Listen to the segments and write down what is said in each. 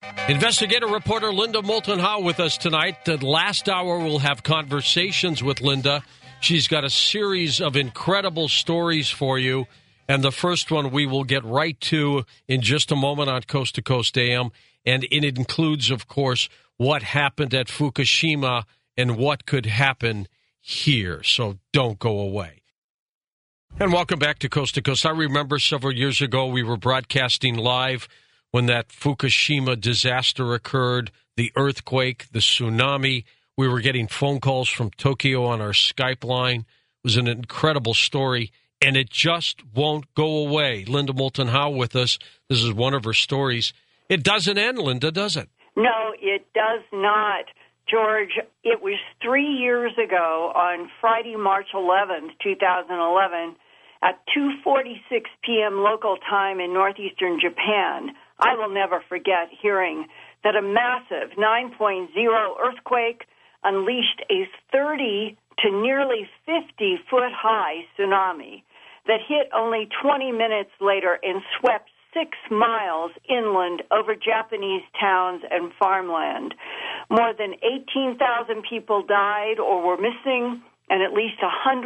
Investigative reporter Linda Moulton Howe with us tonight. The last hour we'll have conversations with Linda. She's got a series of incredible stories for you. And the first one we will get right to in just a moment on Coast to Coast AM. And it includes, of course, what happened at Fukushima and what could happen here. So don't go away. And welcome back to Coast. I remember several years ago we were broadcasting live when that Fukushima disaster occurred, the earthquake, the tsunami. We were getting phone calls from Tokyo on our Skype line. It was an incredible story, and it just won't go away. Linda Moulton Howe with us. This is one of her stories. It doesn't end, Linda, does it? No, it does not. George, it was 3 years ago on Friday, March 11th, 2011, at 2:46 p.m. local time in northeastern Japan. I will never forget hearing that a massive 9.0 earthquake unleashed a 30 to nearly 50-foot-high tsunami that hit only 20 minutes later and swept 6 miles inland over Japanese towns and farmland. More than 18,000 people died or were missing, and at least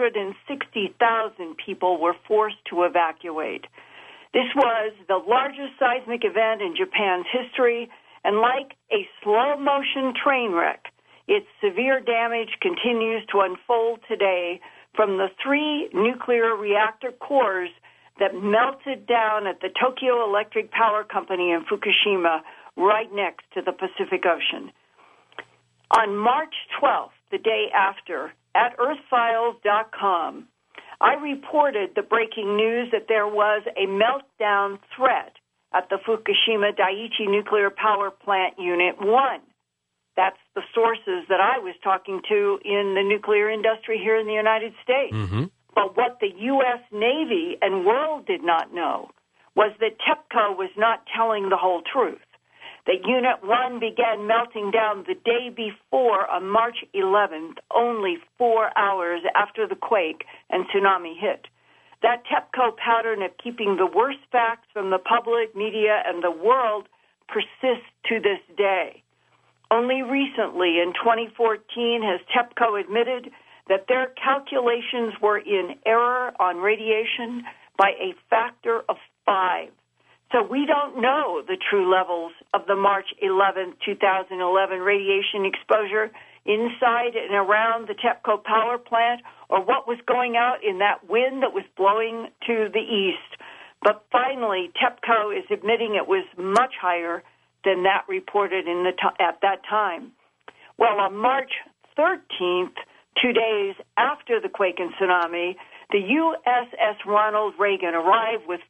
160,000 people were forced to evacuate. This was the largest seismic event in Japan's history, and like a slow-motion train wreck, its severe damage continues to unfold today from the 3 nuclear reactor cores that melted down at the Tokyo Electric Power Company in Fukushima, right next to the Pacific Ocean. On March 12th, the day after, at earthfiles.com, I reported the breaking news that there was a meltdown threat at the Fukushima Daiichi Nuclear Power Plant Unit 1. That's the sources that I was talking to in the nuclear industry here in the United States. Mm-hmm. But what the U.S. Navy and world did not know was that TEPCO was not telling the whole truth. That Unit 1 began melting down the day before on March 11th, only 4 hours after the quake and tsunami hit. That TEPCO pattern of keeping the worst facts from the public, media, and the world persists to this day. Only recently, in 2014, has TEPCO admitted that their calculations were in error on radiation by a factor of 5. So we don't know the true levels of the March 11, 2011 radiation exposure inside and around the TEPCO power plant or what was going out in that wind that was blowing to the east. But finally, TEPCO is admitting it was much higher than that reported at that time. Well, on March 13th, 2 days after the quake and tsunami, the USS Ronald Reagan arrived with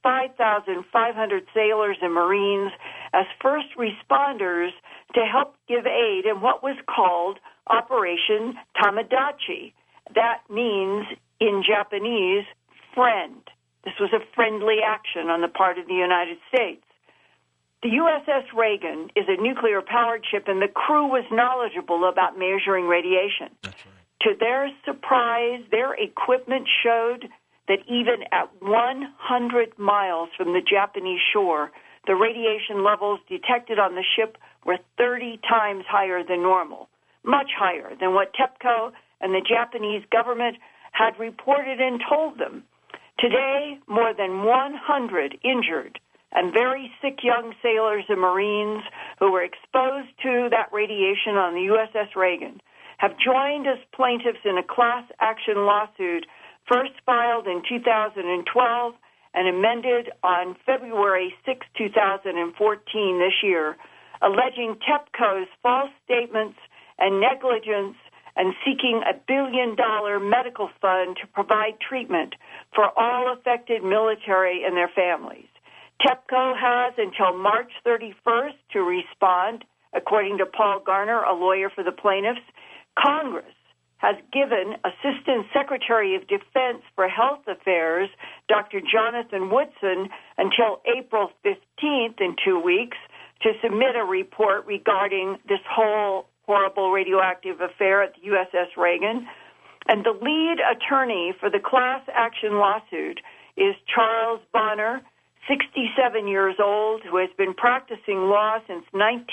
5,500 sailors and Marines as first responders to help give aid in what was called Operation Tamagotchi. That means, in Japanese, friend. This was a friendly action on the part of the United States. The USS Reagan is a nuclear-powered ship, and the crew was knowledgeable about measuring radiation. That's right. To their surprise, their equipment showed that even at 100 miles from the Japanese shore, the radiation levels detected on the ship were 30 times higher than normal, much higher than what TEPCO and the Japanese government had reported and told them. Today, more than 100 injured and very sick young sailors and Marines who were exposed to that radiation on the USS Reagan have joined as plaintiffs in a class action lawsuit first filed in 2012 and amended on February 6, 2014 this year, alleging TEPCO's false statements and negligence and seeking $1 billion medical fund to provide treatment for all affected military and their families. TEPCO has until March 31st to respond, according to Paul Garner, a lawyer for the plaintiffs. Congress has given Assistant Secretary of Defense for Health Affairs, Dr. Jonathan Woodson, until April 15th, in 2 weeks, to submit a report regarding this whole horrible radioactive affair at the USS Reagan. And the lead attorney for the class action lawsuit is Charles Bonner, 67 years old, who has been practicing law since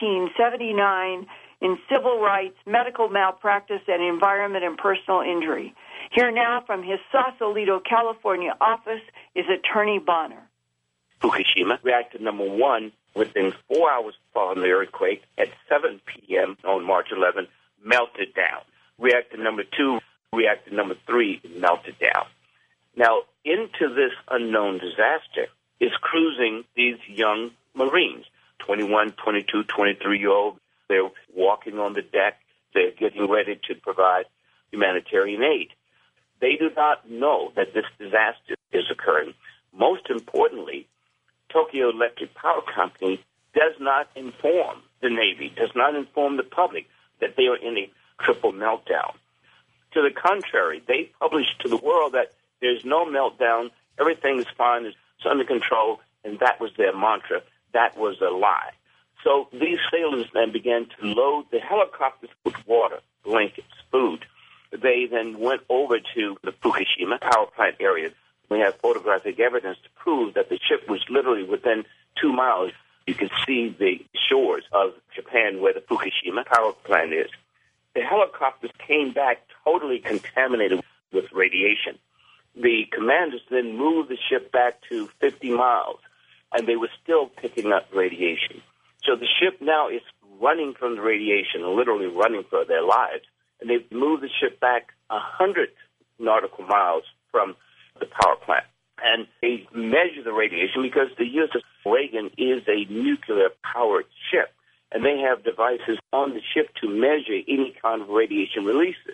1979 in civil rights, medical malpractice, and environment and personal injury. Here now from his Sausalito, California office is Attorney Bonner. Fukushima, reactor number 1, within 4 hours following the earthquake at 7 p.m. on March 11, melted down. Reactor number 2, reactor number 3 melted down. Now, into this unknown disaster is cruising these young Marines, 21, 22, 23-year-old. They're walking on the deck. They're getting ready to provide humanitarian aid. They do not know that this disaster is occurring. Most importantly, Tokyo Electric Power Company does not inform the Navy, does not inform the public that they are in a triple meltdown. To the contrary, they publish to the world that there's no meltdown, everything is fine, it's under control, and that was their mantra. That was a lie. So these sailors then began to load the helicopters with water, blankets, food. They then went over to the Fukushima power plant area. We have photographic evidence to prove that the ship was literally within 2 miles. You can see the shores of Japan where the Fukushima power plant is. The helicopters came back totally contaminated with radiation. The commanders then moved the ship back to 50 miles, and they were still picking up radiation. So the ship now is running from the radiation, literally running for their lives, and they've moved the ship back 100 nautical miles from the power plant. And they measure the radiation because the USS Reagan is a nuclear-powered ship, and they have devices on the ship to measure any kind of radiation releases.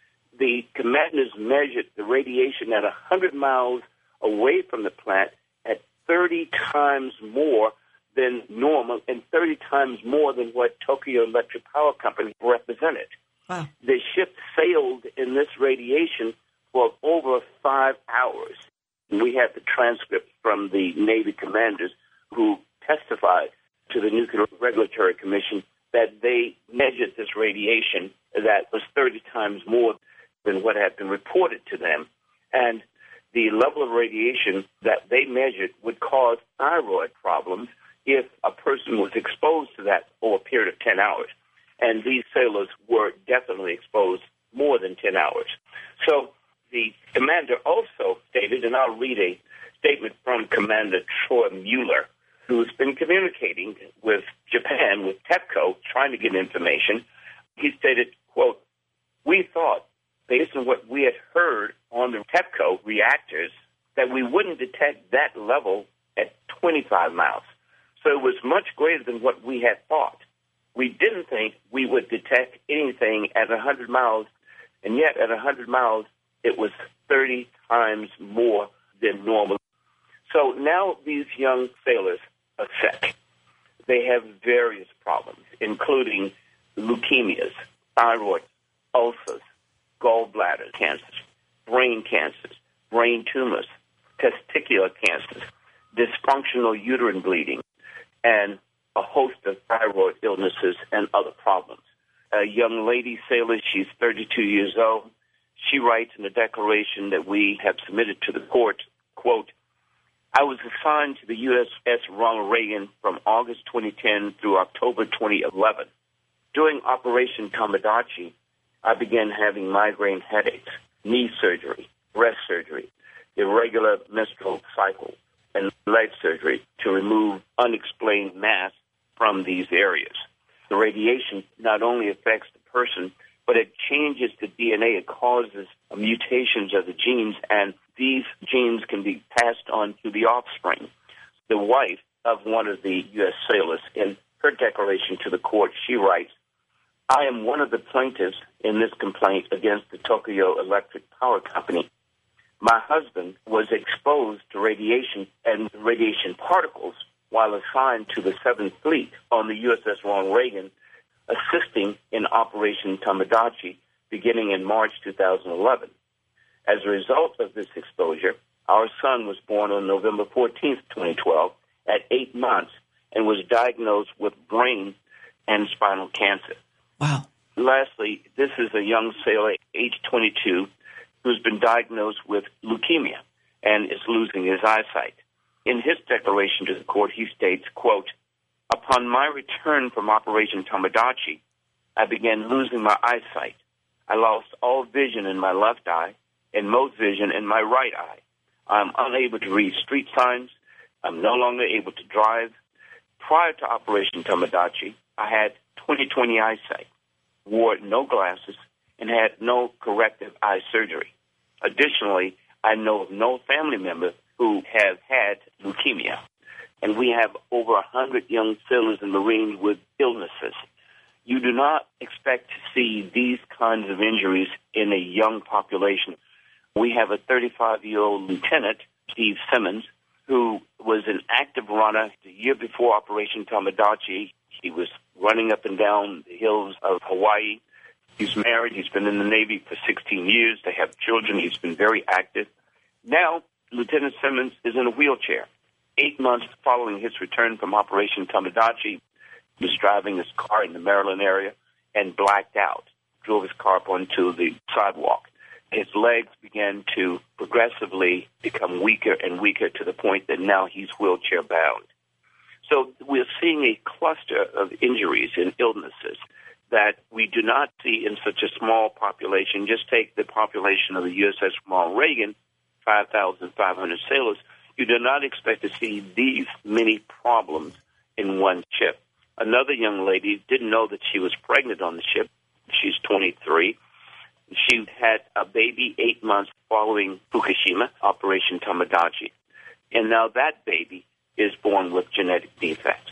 The commanders measured the radiation at 100 miles away from the plant at 30 times more than normal and 30 times more than what Tokyo Electric Power Company represented. Wow. The ship sailed in this radiation for over 5 hours. We have the transcript from the Navy commanders who testified to the Nuclear Regulatory Commission that they measured this radiation that was 30 times more than what had been reported to them. And the level of radiation that they measured would cause thyroid problems if a person was exposed to that for a period of 10 hours. And these sailors were definitely exposed more than 10 hours. So the commander also stated, and I'll read a statement from Commander Troy Mueller, who's been communicating with Japan, with TEPCO, trying to get information. He stated, quote, "We thought, based on what we had heard on the TEPCO reactors, that we wouldn't detect that level at 25 miles. So it was much greater than what we had thought. We didn't think we would detect anything at 100 miles, and yet at 100 miles, it was 30 times more than normal." So now these young sailors are sick. They have various problems, including leukemias, thyroid, ulcers, gallbladder cancers, brain tumors, testicular cancers, dysfunctional uterine bleeding, and a host of thyroid illnesses and other problems. A young lady sailor, she's 32 years old. She writes in a declaration that we have submitted to the court, quote, "I was assigned to the USS Ronald Reagan from August 2010 through October 2011. During Operation Tomodachi, I began having migraine headaches, knee surgery, breast surgery, irregular menstrual cycle, and leg surgery to remove unexplained mass from these areas. The radiation not only affects the person, but it changes the DNA. It causes mutations of the genes, and these genes can be passed on to the offspring." The wife of one of the U.S. sailors, in her declaration to the court, she writes, "I am one of the plaintiffs in this complaint against the Tokyo Electric Power Company. My husband was exposed to radiation and radiation particles while assigned to the 7th Fleet on the USS Ronald Reagan, assisting in Operation Tomodachi beginning in March 2011. As a result of this exposure, our son was born on November 14th, 2012, at 8 months, and was diagnosed with brain and spinal cancer." Wow. Lastly, this is a young sailor, age 22, who's been diagnosed with leukemia and is losing his eyesight. In his declaration to the court, he states, quote, "Upon my return from Operation Tomodachi, I began losing my eyesight. I lost all vision in my left eye and most vision in my right eye. I'm unable to read street signs. I'm no longer able to drive. Prior to Operation Tomodachi, I had 20/20 eyesight, wore no glasses, and had no corrective eye surgery. Additionally, I know of no family member who have had leukemia. And we have over 100 young sailors and Marines with illnesses. You do not expect to see these kinds of injuries in a young population. We have a 35-year-old lieutenant, Steve Simmons, who was an active runner the year before Operation Tomodachi. He was running up and down the hills of Hawaii. He's married. He's been in the Navy for 16 years. They have children. He's been very active. Now, Lieutenant Simmons is in a wheelchair. 8 months following his return from Operation Tomodachi, he was driving his car in the Maryland area and blacked out, drove his car up onto the sidewalk. His legs began to progressively become weaker and weaker to the point that now he's wheelchair bound. So we're seeing a cluster of injuries and illnesses that we do not see in such a small population. Just take the population of the USS Ronald Reagan, 5,500 sailors. You do not expect to see these many problems in one ship. Another young lady didn't know that she was pregnant on the ship. She's 23. She had a baby 8 months following Fukushima, Operation Tomodachi. And now that baby is born with genetic defects.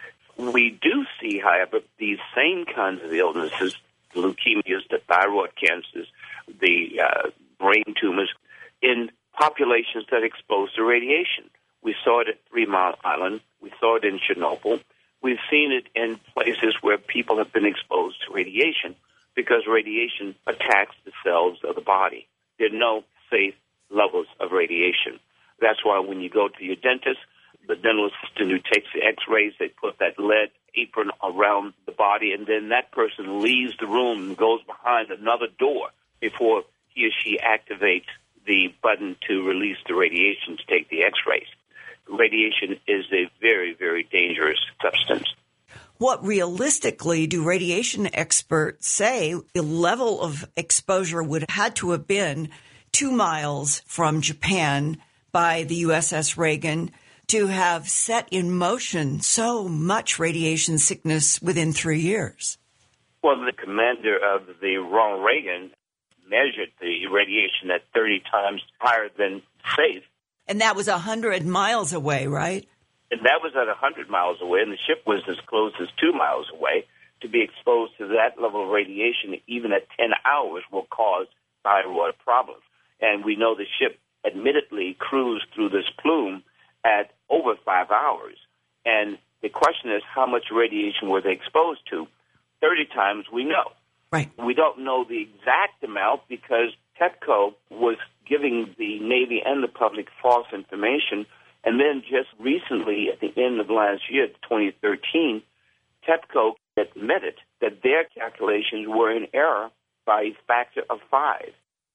We do see, however, these same kinds of illnesses, the leukemias, the thyroid cancers, the brain tumors, in populations that are exposed to radiation. We saw it at 3 Mile Island. We saw it in Chernobyl. We've seen it in places where people have been exposed to radiation because radiation attacks the cells of the body. There are no safe levels of radiation. That's why when you go to your dentist, the dental assistant who takes the x-rays, they put that lead apron around the body, and then that person leaves the room and goes behind another door before he or she activates the button to release the radiation to take the x-rays. Radiation is a very, very dangerous substance. What realistically do radiation experts say the level of exposure would have had to have been 2 miles from Japan by the USS Reagan to have set in motion so much radiation sickness within 3 years? Well, the commander of the Ronald Reagan measured the radiation at 30 times higher than safe. And that was 100 miles away, right? And that was at 100 miles away, and the ship was as close as 2 miles away. To be exposed to that level of radiation, even at 10 hours, will cause thyroid problems. And we know the ship admittedly cruised through this plume at over 5 hours. And the question is, how much radiation were they exposed to? 30 times, we know. Right. We don't know the exact amount because TEPCO was giving the Navy and the public false information. And then just recently, at the end of last year, 2013, TEPCO admitted that their calculations were in error by a factor of 5.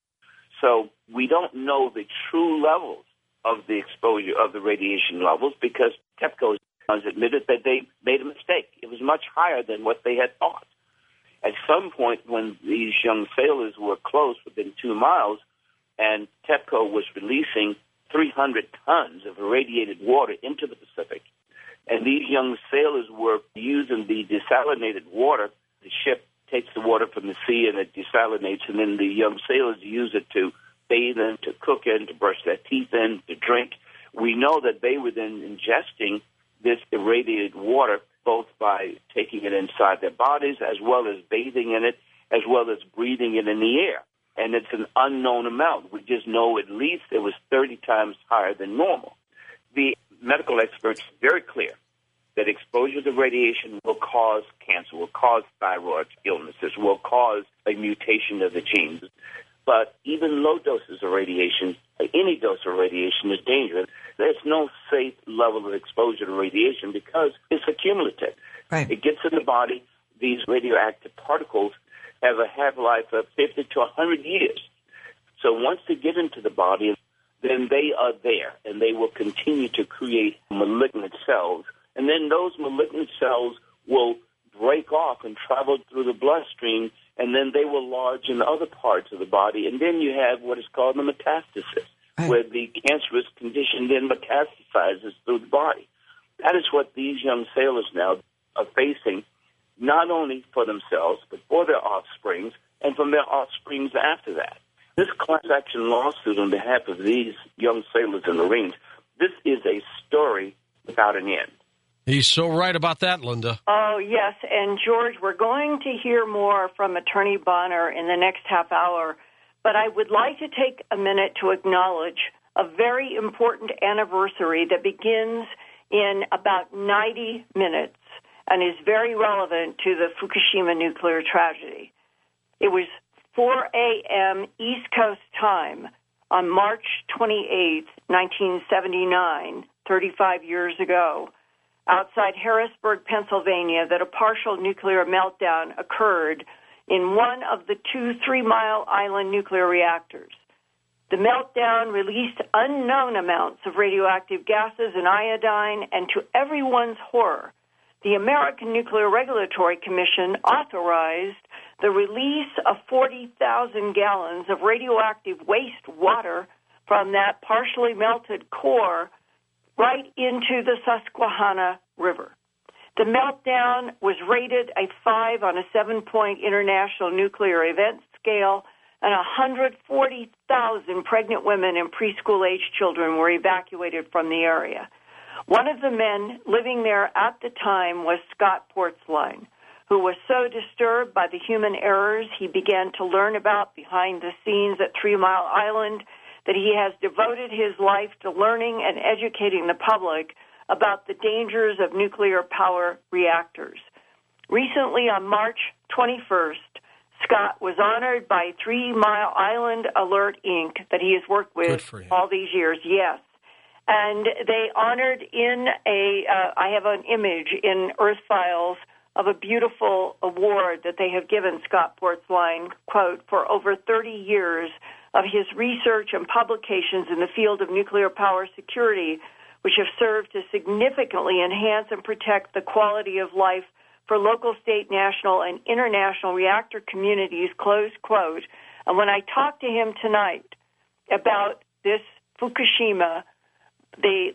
So we don't know the true levels of the exposure of the radiation levels because TEPCO has admitted that they made a mistake. It was much higher than what they had thought. At some point when these young sailors were close, within 2 miles, and TEPCO was releasing 300 tons of irradiated water into the Pacific, and these young sailors were using the desalinated water. The ship takes the water from the sea and it desalinates, and then the young sailors use it to bathe in, to cook in, to brush their teeth in, to drink. We know that they were then ingesting this irradiated water both by taking it inside their bodies as well as bathing in it, as well as breathing it in the air. And it's an unknown amount. We just know at least it was 30 times higher than normal. The medical experts are very clear that exposure to radiation will cause cancer, will cause thyroid illnesses, will cause a mutation of the genes. But even low doses of radiation, any dose of radiation is dangerous. There's no safe level of exposure to radiation because it's accumulative. Right. It gets in the body. These radioactive particles have a half-life of 50 to 100 years. So once they get into the body, then they are there, and they will continue to create malignant cells. And then those malignant cells will break off and travel through the bloodstream, and then they will lodge in other parts of the body. And then you have what is called the metastasis, where the cancerous condition then metastasizes through the body. That is what these young sailors now are facing, not only for themselves, but for their offsprings and from their offsprings after that. This class action lawsuit on behalf of these young sailors and Marines, this is a story without an end. He's so right about that, Linda. Oh, yes. And, George, we're going to hear more from Attorney Bonner in the next half hour, but I would like to take a minute to acknowledge a very important anniversary that begins in about 90 minutes and is very relevant to the Fukushima nuclear tragedy. It was 4 a.m. East Coast time on March 28, 1979, 35 years ago, outside Harrisburg, Pennsylvania, that a partial nuclear meltdown occurred in one of the 2 3 Mile Island nuclear reactors. The meltdown released unknown amounts of radioactive gases and iodine, and to everyone's horror, the American Nuclear Regulatory Commission authorized the release of 40,000 gallons of radioactive wastewater from that partially melted core right into the Susquehanna River. The meltdown was rated a 5 on a 7-point international nuclear event scale, and 140,000 pregnant women and preschool-aged children were evacuated from the area. One of the men living there at the time was Scott Portzline, who was so disturbed by the human errors he began to learn about behind the scenes at 3 Mile Island that he has devoted his life to learning and educating the public about the dangers of nuclear power reactors. Recently, on March 21st, Scott was honored by 3 Mile Island Alert, Inc., that he has worked with all these years, yes. And they honored I have an image in Earth Files of a beautiful award that they have given Scott Portzline, quote, for over 30 years of his research and publications in the field of nuclear power security, which have served to significantly enhance and protect the quality of life for local, state, national, and international reactor communities, close quote. And when I talked to him tonight about this Fukushima, the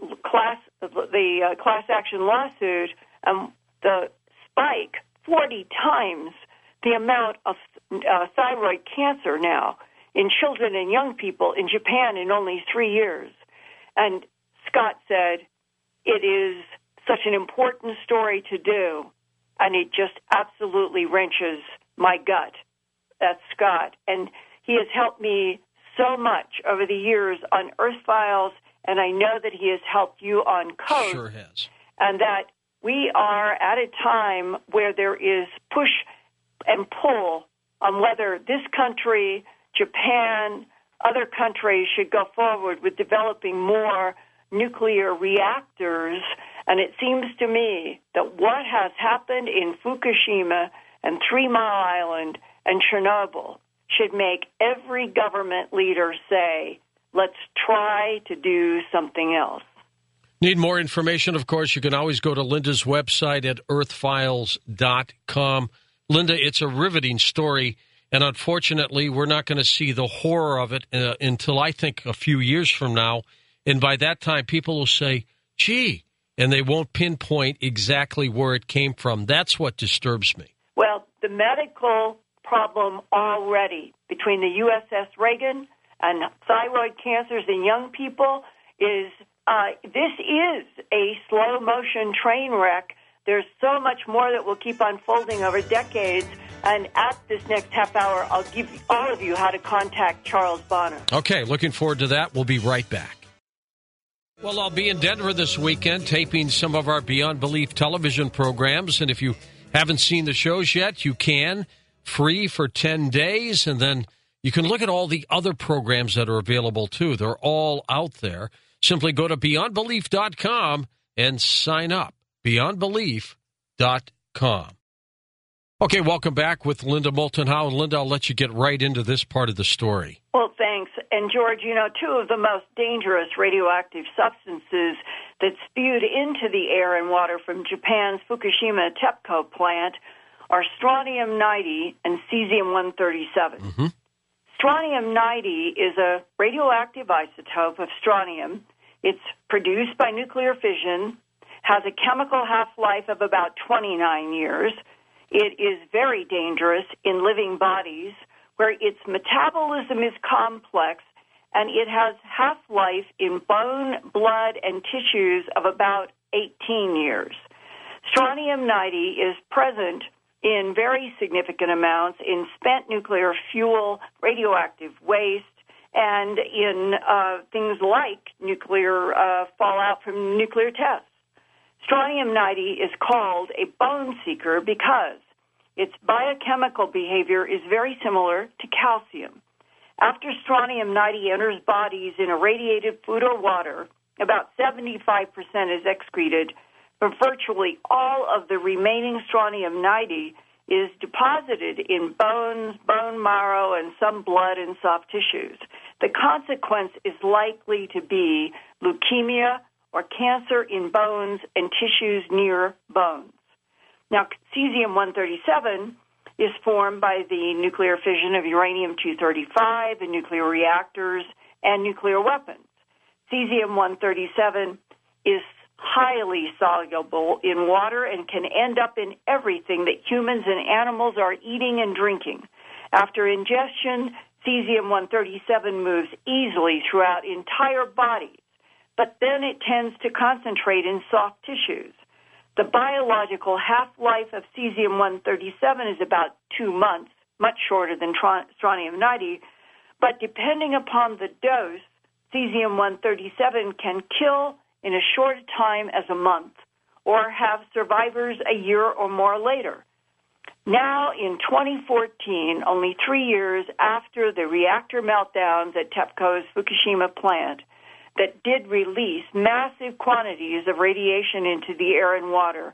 class action lawsuit, the spike 40 times the amount of thyroid cancer now in children and young people in Japan in only 3 years. And Scott said, it is such an important story to do, and it just absolutely wrenches my gut. That's Scott. And he has helped me so much over the years on Earth Files, and I know that he has helped you on Code. Sure has. And that we are at a time where there is push and pull on whether this country, Japan, other countries should go forward with developing more nuclear reactors. And it seems to me that what has happened in Fukushima and 3 Mile Island and Chernobyl should make every government leader say, let's try to do something else. Need more information? Of course, you can always go to Linda's website at earthfiles.com. Linda, it's a riveting story, and unfortunately, we're not going to see the horror of it until I think a few years from now. And by that time, people will say, gee, and they won't pinpoint exactly where it came from. That's what disturbs me. Well, the medical problem already between the USS Reagan and thyroid cancers in young people is this is a slow-motion train wreck. There's so much more that will keep unfolding over decades. And at this next half hour, I'll give all of you how to contact Charles Bonner. Okay, looking forward to that. We'll be right back. Well, I'll be in Denver this weekend taping some of our Beyond Belief television programs. And if you haven't seen the shows yet, you can. Free for 10 days. And then you can look at all the other programs that are available, too. They're all out there. Simply go to beyondbelief.com and sign up. beyondbelief.com. Okay, welcome back with Linda Moulton Howe. And Linda, I'll let you get right into this part of the story. Well, thanks. And George, two of the most dangerous radioactive substances that spewed into the air and water from Japan's Fukushima TEPCO plant are strontium-90 and cesium-137. Mm-hmm. Strontium-90 is a radioactive isotope of strontium. It's produced by nuclear fission, has a chemical half-life of about 29 years. It is very dangerous in living bodies where its metabolism is complex, and it has half-life in bone, blood, and tissues of about 18 years. Strontium-90 is present in very significant amounts in spent nuclear fuel, radioactive waste, and in things like nuclear fallout from nuclear tests. Strontium-90 is called a bone seeker because its biochemical behavior is very similar to calcium. After strontium-90 enters bodies in irradiated food or water, about 75% is excreted, but virtually all of the remaining strontium-90 is deposited in bones, bone marrow, and some blood and soft tissues. The consequence is likely to be leukemia or cancer in bones and tissues near bones. Now, cesium-137 is formed by the nuclear fission of uranium-235 in nuclear reactors and nuclear weapons. Cesium-137 is highly soluble in water and can end up in everything that humans and animals are eating and drinking. After ingestion, cesium-137 moves easily throughout entire bodies, but then it tends to concentrate in soft tissues. The biological half-life of cesium-137 is about 2 months, much shorter than strontium-90, but depending upon the dose, cesium-137 can kill in as short a time as a month or have survivors a year or more later. Now, in 2014, only 3 years after the reactor meltdowns at TEPCO's Fukushima plant, that did release massive quantities of radiation into the air and water,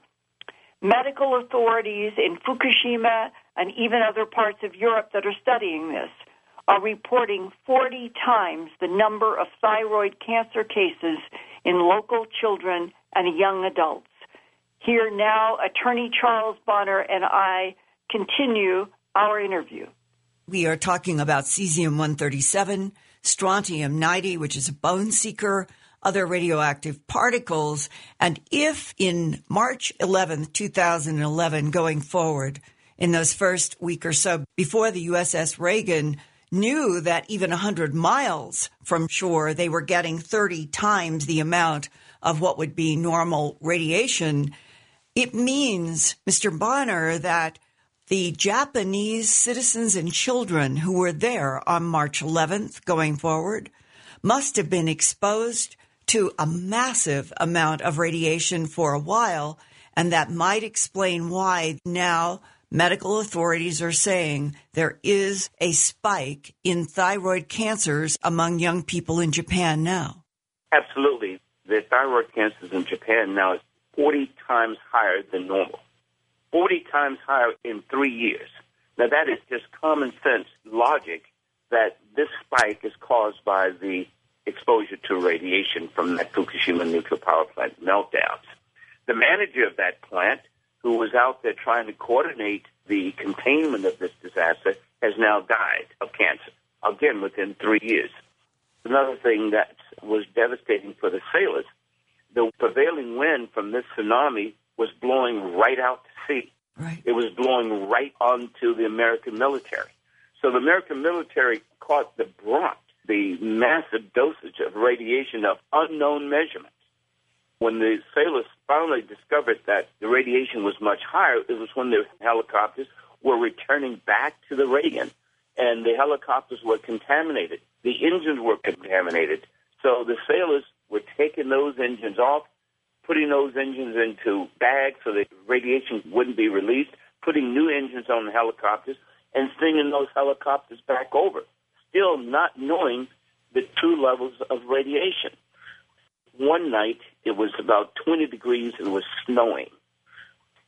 medical authorities in Fukushima and even other parts of Europe that are studying this are reporting 40 times the number of thyroid cancer cases in local children and young adults. Here now, Attorney Charles Bonner and I continue our interview. We are talking about cesium-137, strontium-90, which is a bone seeker, other radioactive particles. And if in March 11th, 2011, going forward, in those first week or so before the USS Reagan knew that even 100 miles from shore, they were getting 30 times the amount of what would be normal radiation, it means, Mr. Bonner, that the Japanese citizens and children who were there on March 11th going forward must have been exposed to a massive amount of radiation for a while, and that might explain why now medical authorities are saying there is a spike in thyroid cancers among young people in Japan now. Absolutely. The thyroid cancers in Japan now is 40 times higher than normal. 40 times higher in 3 years. Now, that is just common sense logic that this spike is caused by the exposure to radiation from that Fukushima nuclear power plant meltdowns. The manager of that plant, who was out there trying to coordinate the containment of this disaster, has now died of cancer, again, within 3 years. Another thing that was devastating for the sailors, the prevailing wind from this tsunami was blowing right out to sea. Right. It was blowing right onto the American military. So the American military caught the brunt, the massive dosage of radiation of unknown measurements. When the sailors finally discovered that the radiation was much higher, it was when the helicopters were returning back to the Reagan, and the helicopters were contaminated. The engines were contaminated. So the sailors were taking those engines off, putting those engines into bags so that radiation wouldn't be released, putting new engines on the helicopters, and sending those helicopters back over, still not knowing the true levels of radiation. One night, it was about 20 degrees and it was snowing.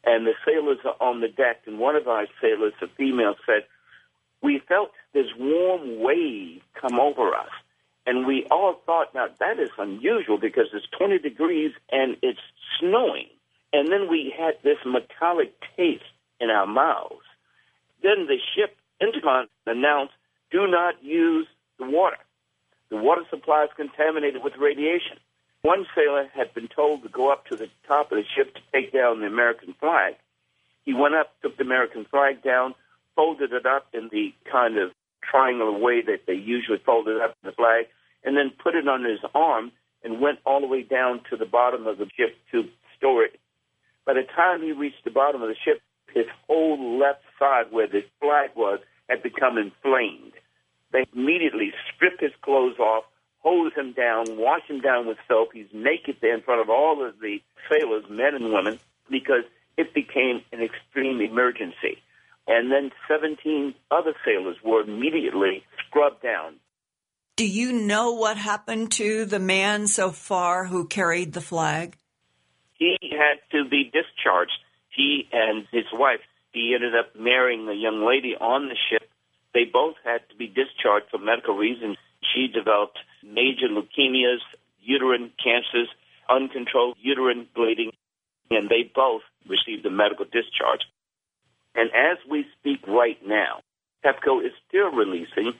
and the sailors are on the deck, and one of our sailors, a female, said, "We felt this warm wave come over us." And we all thought, now that is unusual because it's 20 degrees and it's snowing. And then we had this metallic taste in our mouths. Then the ship intercom announced, "Do not use the water. The water supply is contaminated with radiation." One sailor had been told to go up to the top of the ship to take down the American flag. He went up, took the American flag down, folded it up in the kind of triangular way that they usually folded up the flag, and then put it on his arm and went all the way down to the bottom of the ship to store it. By the time he reached the bottom of the ship, his whole left side where the flag was had become inflamed. They immediately stripped his clothes off, hose him down, wash him down with soap. He's naked there in front of all of the sailors, men and women, because it became an extreme emergency. And then 17 other sailors were immediately scrubbed down. Do you know what happened to the man so far who carried the flag? He had to be discharged. He and his wife, he ended up marrying a young lady on the ship. They both had to be discharged for medical reasons. She developed major leukemias, uterine cancers, uncontrolled uterine bleeding, and they both received a medical discharge. And as we speak right now, TEPCO is still releasing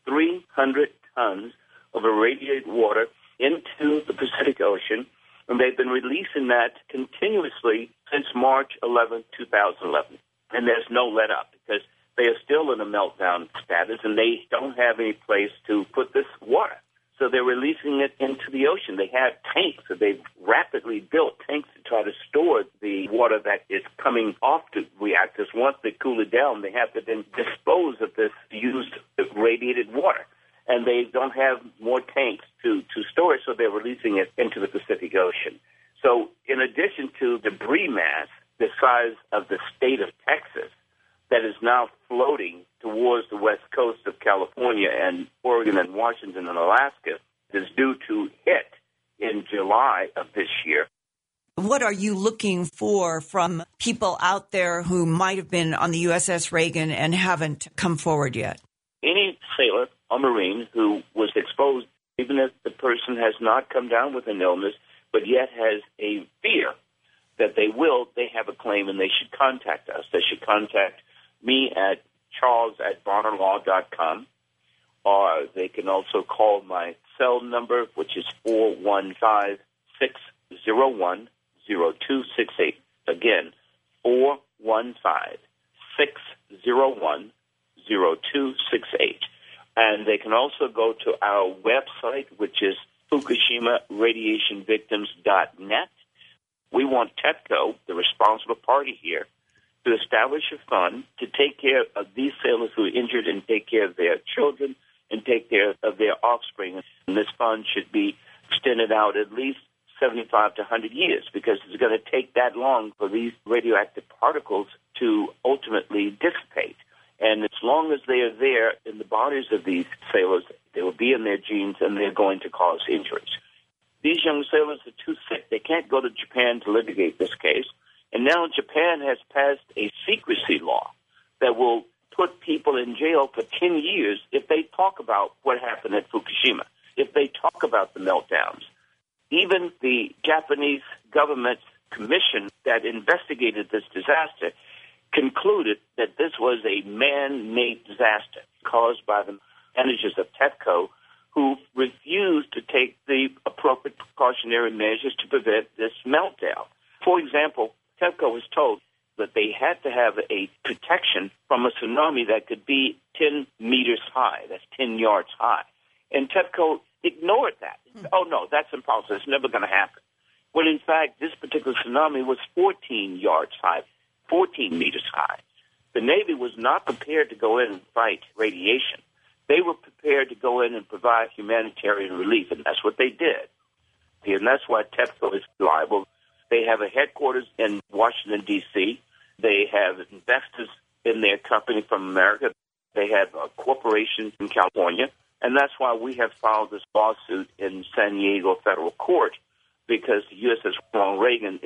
300 tons of irradiated water into the Pacific Ocean, and they've been releasing that continuously since March 11, 2011. And there's no let-up because they are still in a meltdown status, and they don't have any place to put this water. So they're releasing it into the ocean. They have tanks, so they've rapidly built tanks to try to store the water that is coming off the reactors. Once they cool it down, they have to then dispose of this used radiated water. And they don't have more tanks to store it, so they're releasing it into the Pacific Ocean. So in addition to debris mass the size of the state of Texas that is now floating towards the west coast of California and Oregon and Washington and Alaska, is due to hit in July of this year. What are you looking for from people out there who might have been on the USS Reagan and haven't come forward yet? Any sailor or Marine who was exposed, even if the person has not come down with an illness, but yet has a fear that they have a claim and they should contact us. They should contact me at charles@barnerlaw.com, or they can also call my cell number, which is 415-601-0268. Again, 415-601-0268. And they can also go to our website, which is FukushimaRadiationVictims.net. We want TEPCO, the responsible party here, to establish a fund to take care of these sailors who are injured and take care of their children and take care of their offspring. And this fund should be extended out at least 75 to 100 years because it's going to take that long for these radioactive particles to ultimately dissipate. And as long as they are there in the bodies of these sailors, they will be in their genes and they're going to cause injuries. These young sailors are too sick. They can't go to Japan to litigate this case. And now Japan has passed a secrecy law that will put people in jail for 10 years if they talk about what happened at Fukushima, if they talk about the meltdowns. Even the Japanese government commission that investigated this disaster concluded that this was a man-made disaster caused by the managers of TEPCO who refused to take the appropriate precautionary measures to prevent this meltdown. For example, TEPCO was told that they had to have a protection from a tsunami that could be 10 meters high, that's 10 yards high. And TEPCO ignored that. Oh, no, that's impossible. It's never going to happen. When, in fact, this particular tsunami was 14 yards high, 14 meters high. The Navy was not prepared to go in and fight radiation. They were prepared to go in and provide humanitarian relief, and that's what they did. And that's why TEPCO is liable. They have a headquarters in Washington, D.C. They have investors in their company from America. They have a corporation in California. And that's why we have filed this lawsuit in San Diego federal court, because the USS Ronald Reagan is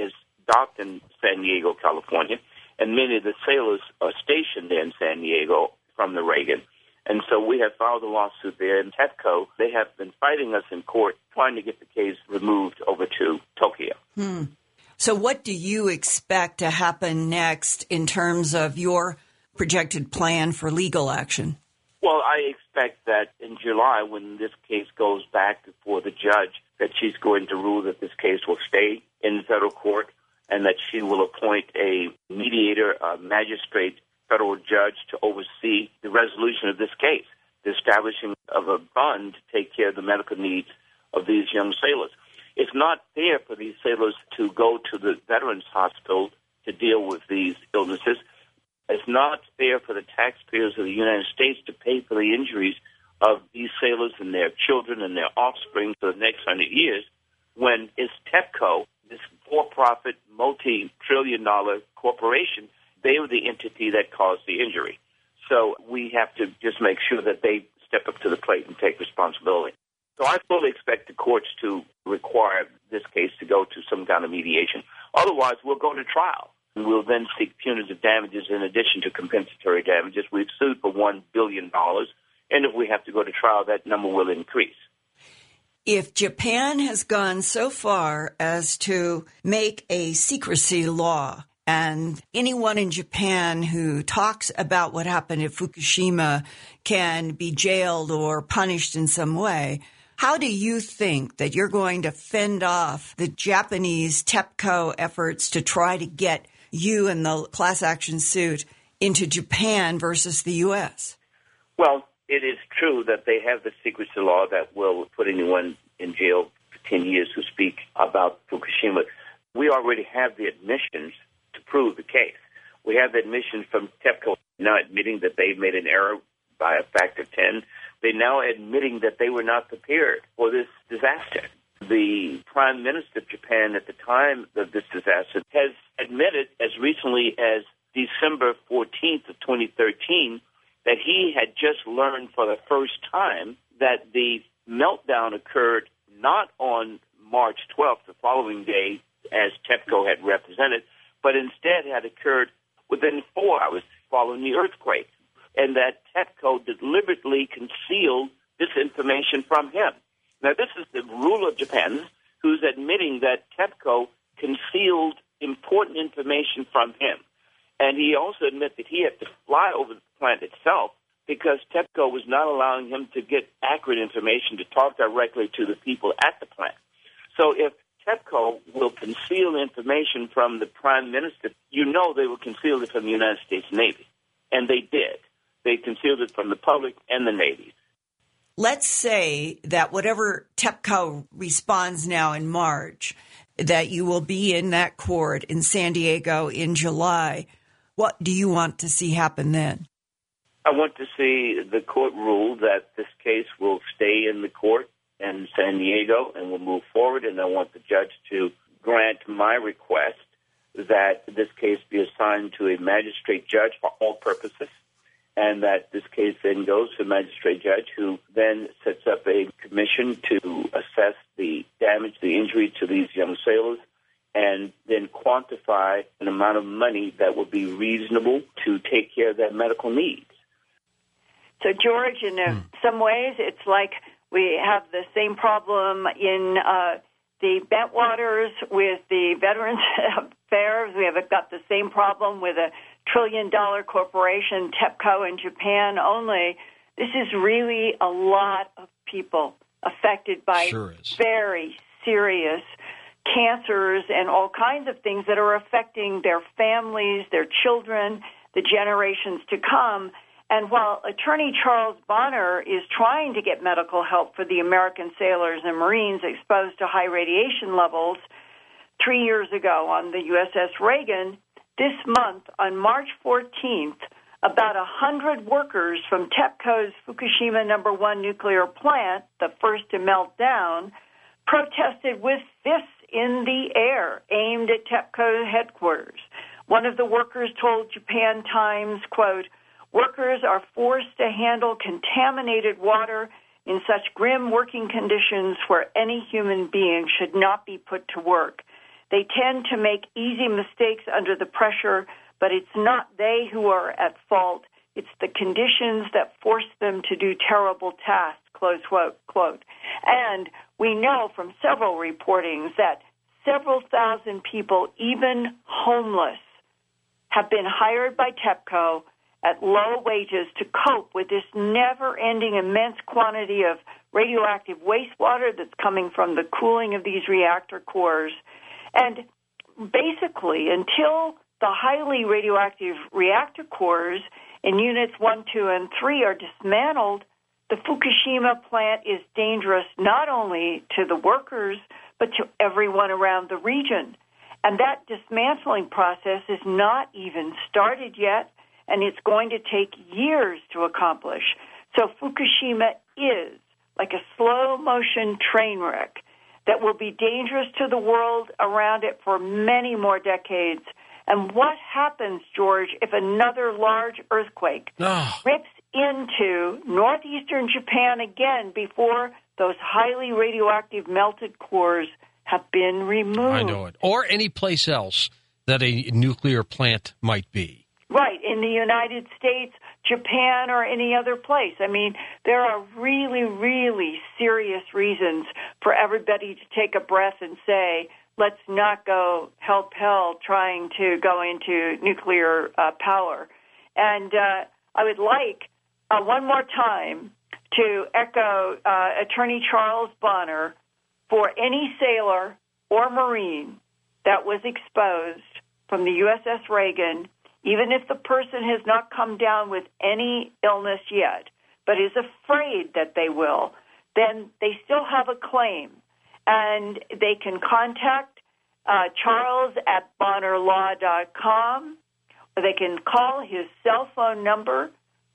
docked in San Diego, California, and many of the sailors are stationed there in San Diego from the Reagan. And so we have filed a lawsuit there. And TEPCO, they have been fighting us in court, trying to get the case removed over to Tokyo. So what do you expect to happen next in terms of your projected plan for legal action? Well, I expect that in July, when this case goes back before the judge, that she's going to rule that this case will stay in federal court and that she will appoint a mediator, a magistrate, federal judge to oversee the resolution of this case, the establishing of a fund to take care of the medical needs of these young sailors. It's not fair for these sailors to go to the Veterans Hospital to deal with these illnesses. It's not fair for the taxpayers of the United States to pay for the injuries of these sailors and their children and their offspring for the next 100 years when it's TEPCO, this for-profit, multi-trillion-dollar corporation. They were the entity that caused the injury. So we have to just make sure that they step up to the plate and take responsibility. So I fully expect the courts to require this case to go to some kind of mediation. Otherwise, we'll go to trial. We'll then seek punitive damages in addition to compensatory damages. We've sued for $1 billion, and if we have to go to trial, that number will increase. If Japan has gone so far as to make a secrecy law, and anyone in Japan who talks about what happened at Fukushima can be jailed or punished in some way, how do you think that you're going to fend off the Japanese TEPCO efforts to try to get you and the class action suit into Japan versus the U.S.? Well, it is true that they have the secrecy law that will put anyone in jail for 10 years who speak about Fukushima. We already have the admissions to prove the case. We have the admissions from TEPCO now admitting that they made an error by a factor of 10. They're now admitting that they were not prepared for this disaster. The Prime Minister of Japan at the time of this disaster has admitted as recently as December 14th of 2013 that he had just learned for the first time that the meltdown occurred not on March 12th, the following day, as TEPCO had represented, but instead had occurred within 4 hours following the earthquake, and that TEPCO deliberately concealed this information from him. Now, this is the ruler of Japan who's admitting that TEPCO concealed important information from him. And he also admits that he had to fly over the plant itself because TEPCO was not allowing him to get accurate information to talk directly to the people at the plant. So if TEPCO will conceal information from the Prime Minister, you know they will conceal it from the United States Navy. And they did. They concealed it from the public and the Navy. Let's say that whatever TEPCO responds now in March, that you will be in that court in San Diego in July. What do you want to see happen then? I want to see the court rule that this case will stay in the court in San Diego and will move forward, and I want the judge to grant my request that this case be assigned to a magistrate judge for all purposes, and that this case then goes to a magistrate judge who then sets up a commission to assess the damage, the injury to these young sailors, and then quantify an amount of money that will be reasonable to take care of their medical needs. So, George, in some ways, it's like we have the same problem in the Bentwaters with the Veterans Affairs. We have got the same problem with a trillion-dollar corporation, TEPCO, in Japan. Only this is really a lot of people affected by very serious cancers and all kinds of things that are affecting their families, their children, the generations to come. And while Attorney Charles Bonner is trying to get medical help for the American sailors and Marines exposed to high radiation levels 3 years ago on the USS Reagan, this month, on March 14th, about 100 workers from TEPCO's Fukushima No. 1 nuclear plant, the first to melt down, protested with fists in the air aimed at TEPCO headquarters. One of the workers told Japan Times, quote, "Workers are forced to handle contaminated water in such grim working conditions where any human being should not be put to work. They tend to make easy mistakes under the pressure, but it's not they who are at fault. It's the conditions that force them to do terrible tasks, close quote. And we know from several reportings that several thousand people, even homeless, have been hired by TEPCO at low wages to cope with this never-ending immense quantity of radioactive wastewater that's coming from the cooling of these reactor cores. And basically, until the highly radioactive reactor cores in Units 1, 2, and 3 are dismantled, the Fukushima plant is dangerous not only to the workers, but to everyone around the region. And that dismantling process is not even started yet, and it's going to take years to accomplish. So Fukushima is like a slow-motion train wreck that will be dangerous to the world around it for many more decades. And what happens, George, if another large earthquake rips into northeastern Japan again before those highly radioactive melted cores have been removed? I know it. Or any place else that a nuclear plant might be. Right, in the United States, Japan, or any other place. I mean, there are really, really serious reasons for everybody to take a breath and say, let's not go hell trying to go into nuclear power. And I would like one more time to echo Attorney Charles Bonner for any sailor or Marine that was exposed from the USS Reagan, even if the person has not come down with any illness yet, but is afraid that they will, then they still have a claim. And they can contact Charles at BonnerLaw.com, or they can call his cell phone number,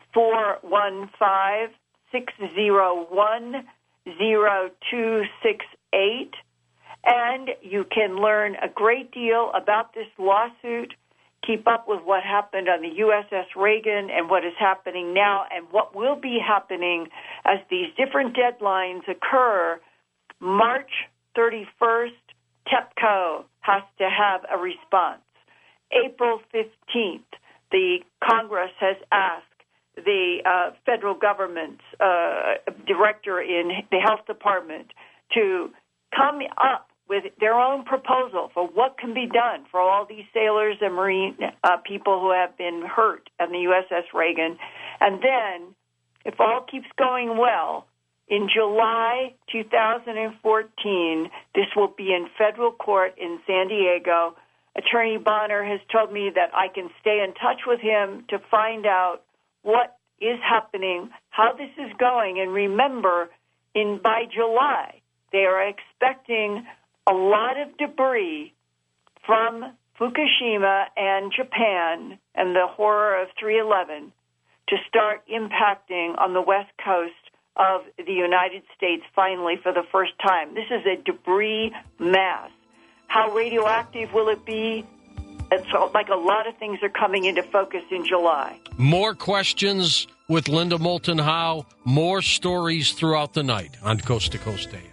415-601-0268, and you can learn a great deal about this lawsuit, keep up with what happened on the USS Reagan and what is happening now and what will be happening as these different deadlines occur. March 31st, TEPCO has to have a response. April 15th, the Congress has asked the federal government's director in the health department to come up with their own proposal for what can be done for all these sailors and Marine people who have been hurt on the USS Reagan. And then, if all keeps going well, in July 2014, this will be in federal court in San Diego. Attorney Bonner has told me that I can stay in touch with him to find out what is happening, how this is going. And remember, by July, they are expecting a lot of debris from Fukushima and Japan and the horror of 3/11 to start impacting on the west coast of the United States finally for the first time. This is a debris mass. How radioactive will it be? It's like a lot of things are coming into focus in July. More questions with Linda Moulton Howe, more stories throughout the night on Coast to Coast AM.